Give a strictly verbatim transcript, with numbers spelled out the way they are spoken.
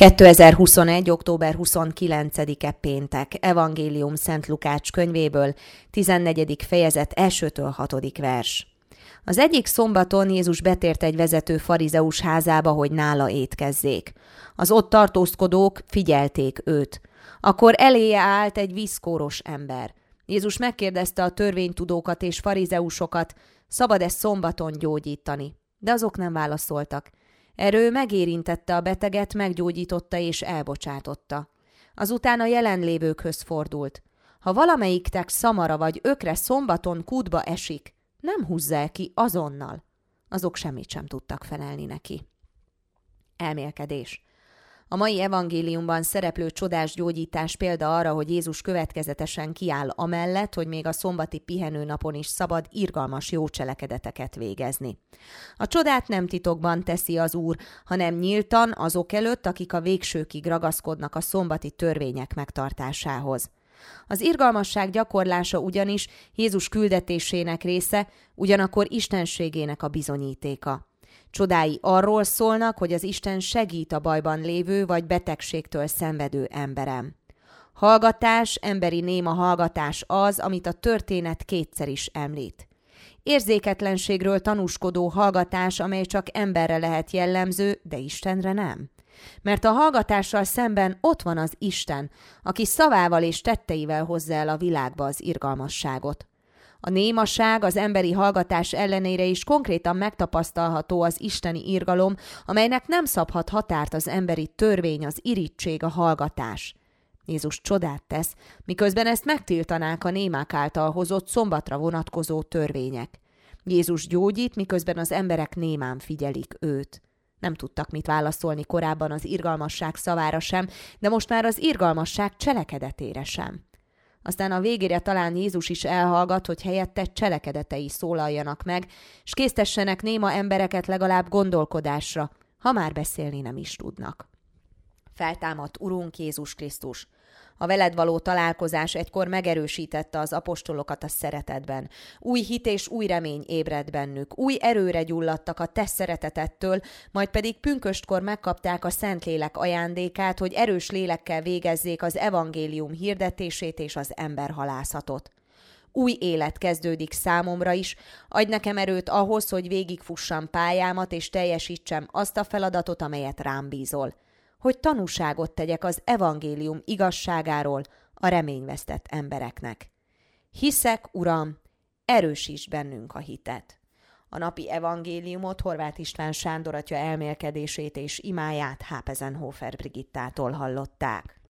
kétezer-huszonegy. október huszonkilencedike péntek. Evangélium Szent Lukács könyvéből, tizennegyedik fejezet elsőtől hatodik vers. Az egyik szombaton Jézus betért egy vezető farizeus házába, hogy nála étkezzék. Az ott tartózkodók figyelték őt. Akkor eléje állt egy vízkóros ember. Jézus megkérdezte a törvénytudókat és farizeusokat, szabad-e szombaton gyógyítani, de azok nem válaszoltak. Erről megérintette a beteget, meggyógyította és elbocsátotta. Azután a jelenlévőkhöz fordult. Ha valamelyiktek szamara vagy ökre szombaton kútba esik, nem húzza el ki azonnal. Azok semmit sem tudtak felelni neki. Elmélkedés. A mai evangéliumban szereplő csodás gyógyítás példa arra, hogy Jézus következetesen kiáll amellett, hogy még a szombati pihenőnapon is szabad irgalmas jó cselekedeteket végezni. A csodát nem titokban teszi az Úr, hanem nyíltan azok előtt, akik a végsőkig ragaszkodnak a szombati törvények megtartásához. Az irgalmasság gyakorlása ugyanis Jézus küldetésének része, ugyanakkor istenségének a bizonyítéka. Csodái arról szólnak, hogy az Isten segít a bajban lévő vagy betegségtől szenvedő emberem. Hallgatás, emberi néma hallgatás az, amit a történet kétszer is említ. Érzéketlenségről tanúskodó hallgatás, amely csak emberre lehet jellemző, de Istenre nem. Mert a hallgatással szemben ott van az Isten, aki szavával és tetteivel hozza el a világba az irgalmasságot. A némaság az emberi hallgatás ellenére is konkrétan megtapasztalható az isteni irgalom, amelynek nem szabhat határt az emberi törvény, az irigység, a hallgatás. Jézus csodát tesz, miközben ezt megtiltanák a némák által hozott szombatra vonatkozó törvények. Jézus gyógyít, miközben az emberek némán figyelik őt. Nem tudtak mit válaszolni korábban az irgalmasság szavára sem, de most már az irgalmasság cselekedetére sem. Aztán a végére talán Jézus is elhallgat, hogy helyette cselekedetei szólaljanak meg, s késztessenek néma embereket legalább gondolkodásra, ha már beszélni nem is tudnak. Feltámadt Urunk Jézus Krisztus! A veled való találkozás egykor megerősítette az apostolokat a szeretetben. Új hit és új remény ébredt bennük. Új erőre gyulladtak a te szeretetettől, majd pedig pünköstkor megkapták a Szentlélek ajándékát, hogy erős lélekkel végezzék az evangélium hirdetését és az emberhalászatot. Új élet kezdődik számomra is, adj nekem erőt ahhoz, hogy végigfussam pályámat és teljesítsem azt a feladatot, amelyet rám bízol. Hogy tanúságot tegyek az evangélium igazságáról a reményvesztett embereknek. Hiszek, Uram, erősíts bennünk a hitet. A napi evangéliumot Horváth István Sándor atya elmélkedését és imáját Hápezenhofer Brigittától hallották.